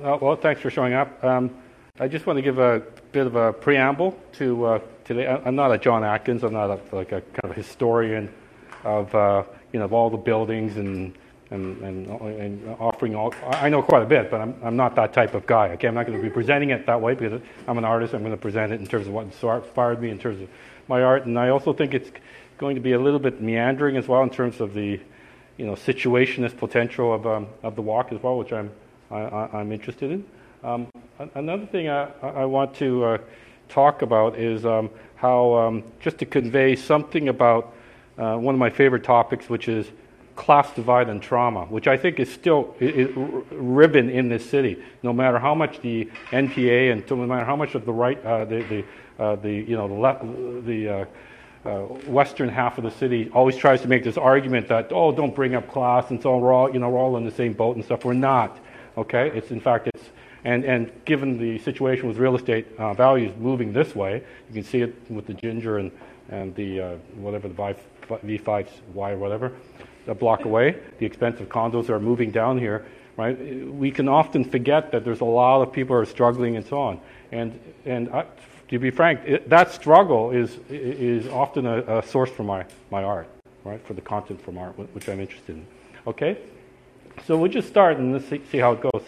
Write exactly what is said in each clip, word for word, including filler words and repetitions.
Uh, well, thanks for showing up. Um, I just want to give a bit of a preamble to uh, today. I'm not a John Atkins. I'm not a, like a kind of historian of uh, you know of all the buildings and and and, and offering all. I know quite a bit, but I'm I'm not that type of guy. Okay, I'm not going to be presenting it that way because I'm an artist. I'm going to present it in terms of what inspired me in terms of my art, and I also think it's going to be a little bit meandering as well in terms of the you know situationist potential of um, of the walk as well, which I'm. I, I'm interested in. Um, another thing I, I want to uh, talk about is um, how, um, just to convey something about uh, one of my favorite topics, which is class divide and trauma, which I think is still is, is riven in this city. No matter how much the N P A and no matter how much of the right, uh, the the, uh, the you know the left, the uh, uh, western half of the city always tries to make this argument that oh don't bring up class and so on, we're all you know we're all in the same boat and stuff. We're not. Okay, it's in fact it's and and given the situation with real estate uh, values moving this way, you can see it with the Ginger and and the uh, whatever the V five Y or whatever, a block away. The expensive condos are moving down here, right? We can often forget that there's a lot of people who are struggling and so on. And and I, to be frank, it, that struggle is is often a, a source for my my art, right? For the content from art, which I'm interested in. Okay. So we'll just start and let's see, see how it goes.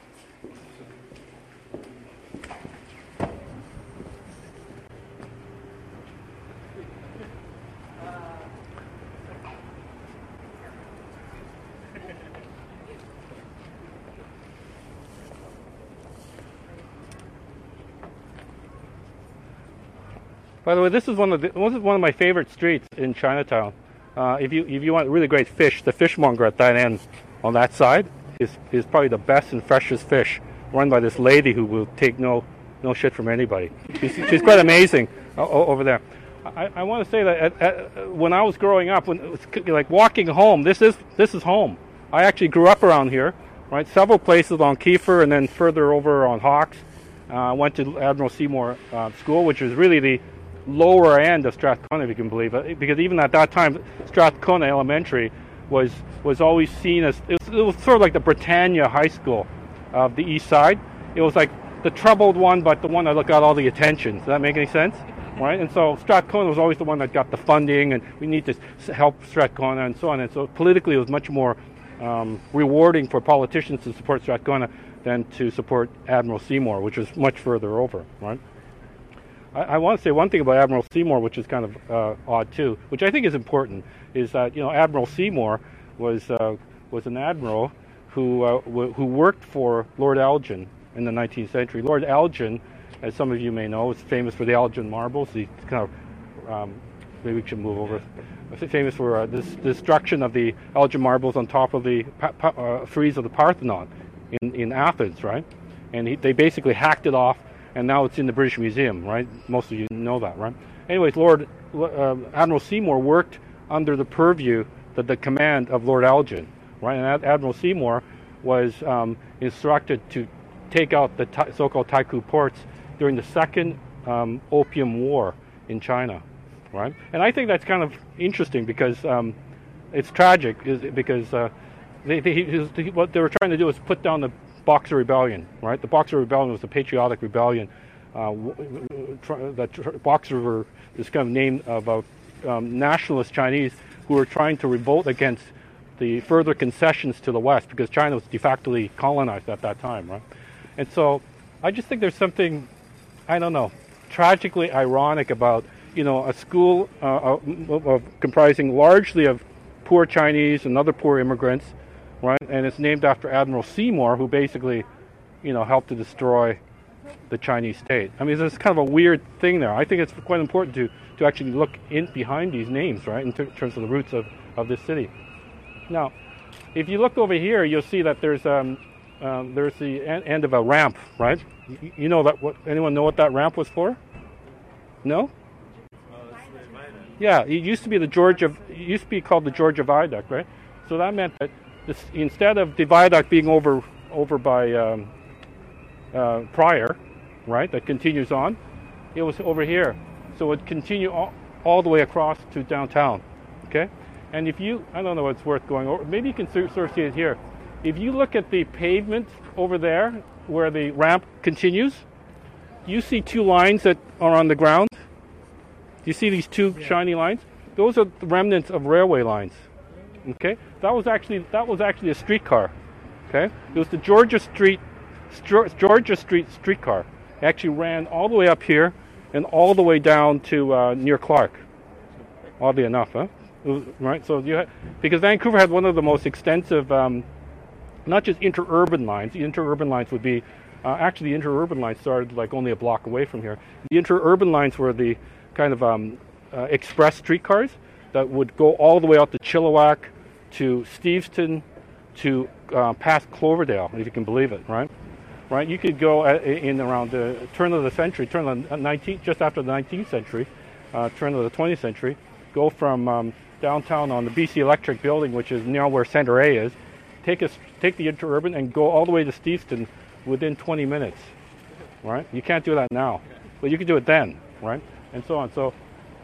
By the way, this is one of the, this is one of my favorite streets in Chinatown. Uh, if you if you want really great fish, the fishmonger at that end. On that side is is probably the best and freshest fish, run by this lady who will take no no shit from anybody. She's, she's quite amazing uh, over there. I, I want to say that at, at, when I was growing up, when it was like walking home, this is this is home. I actually grew up around here, right? Several places on Kiefer and then further over on Hawks. I uh, went to Admiral Seymour uh, School, which was really the lower end of Strathcona, if you can believe it, because even at that time, Strathcona Elementary was was always seen as it was, it was sort of like the Britannia High School of the East Side. It was like the troubled one, but the one that got all the attention. Does that make any sense? Right? And so Strathcona was always the one that got the funding, and we need to help Strathcona and so on. And so politically, it was much more um, rewarding for politicians to support Strathcona than to support Admiral Seymour, which was much further over. Right? I, I want to say one thing about Admiral Seymour, which is kind of uh, odd too, which I think is important, is that you know Admiral Seymour was uh, was an admiral who uh, w- who worked for Lord Elgin in the nineteenth century. Lord Elgin, as some of you may know, is famous for the Elgin marbles. The kind of um, maybe we should move over. Famous for uh, this destruction of the Elgin marbles on top of the pa- pa- uh, frieze of the Parthenon in, in Athens, right? And he, they basically hacked it off, and now it's in the British Museum, right? Most of you know that, right? Anyways, Lord uh, Admiral Seymour worked under the purview, the, the command of Lord Elgin, right? And Ad- Admiral Seymour was um, instructed to take out the ta- so-called Taikoo ports during the Second um, Opium War in China, right? And I think that's kind of interesting because um, it's tragic, is because uh, they, they, he, what they were trying to do was put down the Boxer Rebellion, right? The Boxer Rebellion was a patriotic rebellion. Uh, that Boxer were this kind of name of a um, nationalist Chinese who were trying to revolt against the further concessions to the West because China was de facto colonized at that time, right? And so I just think there's something, I don't know, tragically ironic about, you know, a school uh, of, of comprising largely of poor Chinese and other poor immigrants, right? And it's named after Admiral Seymour, who basically, you know, helped to destroy the Chinese state. I mean, there's kind of a weird thing there. I think it's quite important to, to actually look in behind these names, right, in t- terms of the roots of, of this city. Now, if you look over here, you'll see that there's um, um, there's the en- end of a ramp, right? You, you know that? What, anyone know what that ramp was for? No? Yeah, it used to be the Georgia. It used to be called the Georgia Viaduct, right? So that meant that this, instead of the viaduct being over over by um, uh, Pryor, right, that continues on, it was over here. So it would continue all, all the way across to downtown, okay? And if you, I don't know if it's worth going over, maybe you can sort of see it here. If you look at the pavement over there, where the ramp continues, you see two lines that are on the ground. Do you see these two yeah. shiny lines? Those are the remnants of railway lines. Okay, that was actually that was actually a streetcar. Okay, it was the Georgia Street Georgia Street streetcar. It actually ran all the way up here and all the way down to uh, near Clark. Oddly enough, huh? It was, right. So you had, because Vancouver had one of the most extensive, um, not just interurban lines. The interurban lines would be uh, actually the interurban lines started like only a block away from here. The interurban lines were the kind of um, uh, express streetcars that would go all the way out to Chilliwack, to Steveston, to uh, past Cloverdale, if you can believe it, right? Right. You could go at, in around the turn of the century, turn of the nineteenth, just after the nineteenth century, uh, turn of the twentieth century. Go from um, downtown on the B C Electric building, which is now where Center A is. Take a, take the interurban and go all the way to Steveston within twenty minutes. Right. You can't do that now, but you could do it then, right? And so on. So.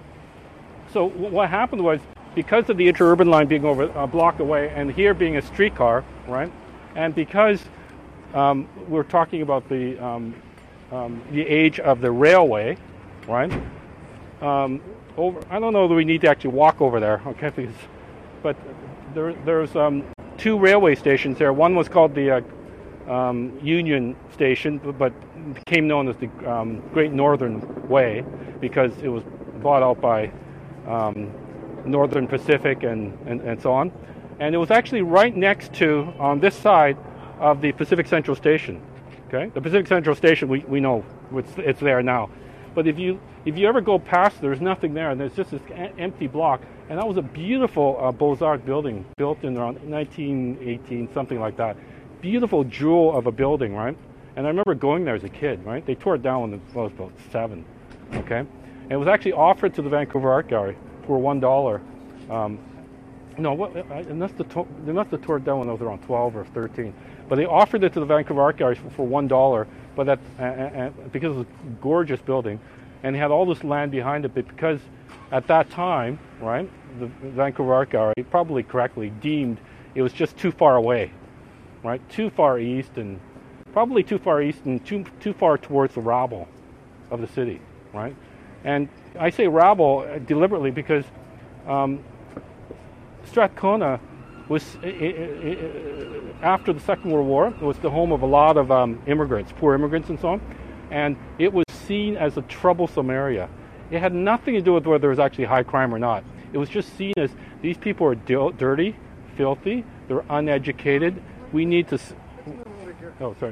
So what happened was, because of the interurban line being over a block away and here being a streetcar, right, and because um, we're talking about the um, um, the age of the railway, right, um, over, I don't know that we need to actually walk over there, okay, because, but there, there's um, two railway stations there. One was called the uh, um, Union Station, but became known as the um, Great Northern Way because it was bought out by Um, Northern Pacific and, and, and so on. And it was actually right next to, on this side of the Pacific Central Station. Okay, the Pacific Central Station, we, we know it's, it's there now. But if you if you ever go past, there's nothing there, and there's just this empty block. And that was a beautiful uh, Beaux-Arts building built in around nineteen eighteen, something like that. Beautiful jewel of a building, right? And I remember going there as a kid, right? They tore it down when I was about seven, okay? And it was actually offered to the Vancouver Art Gallery for one dollar. Um, no, what, I, unless the to, they must have tore it down when I was around twelve or thirteen. But they offered it to the Vancouver Art Gallery for, for one dollar. But that uh, uh, because it was a gorgeous building, and it had all this land behind it. But because at that time, right, the Vancouver Art Gallery probably correctly deemed it was just too far away, right, too far east, and probably too far east and too too far towards the rabble of the city, right. And I say rabble deliberately because um, Strathcona was, it, it, it, after the Second World War, it was the home of a lot of um, immigrants, poor immigrants and so on, and it was seen as a troublesome area. It had nothing to do with whether there was actually high crime or not. It was just seen as these people are di- dirty, filthy, they're uneducated. We need to, oh sorry,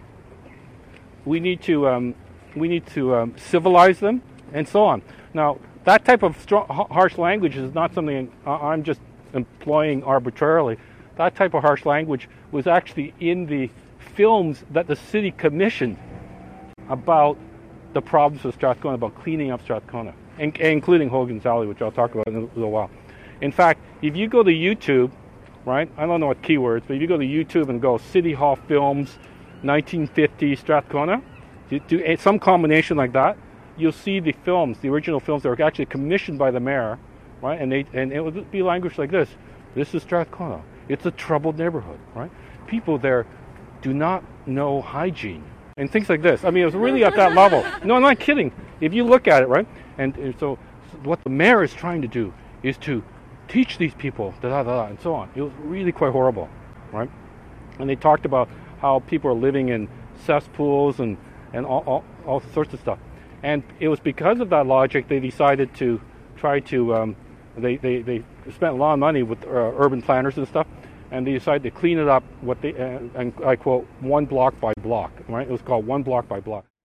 we need to, um, we need to um, civilize them. And so on. Now, that type of strong, harsh language is not something I'm just employing arbitrarily. That type of harsh language was actually in the films that the city commissioned about the problems with Strathcona, about cleaning up Strathcona, and, including Hogan's Alley, which I'll talk about in a little while. In fact, if you go to YouTube, right, I don't know what keywords, but if you go to YouTube and go City Hall Films, nineteen fifty Strathcona, do, do some combination like that, you'll see the films, the original films that were actually commissioned by the mayor, right? And they and it would be language like this. This is Strathcona. It's a troubled neighborhood, right? People there do not know hygiene and things like this. I mean, it was really at that level. No, I'm not kidding. If you look at it, right? And, and so, so what the mayor is trying to do is to teach these people, da da da, and so on. It was really quite horrible, right? And they talked about how people are living in cesspools and and all all, all sorts of stuff. And it was because of that logic they decided to try to, um, they, they, they spent a lot of money with uh, urban planners and stuff, and they decided to clean it up, what they, uh, and I quote, one block by block, right? It was called one block by block.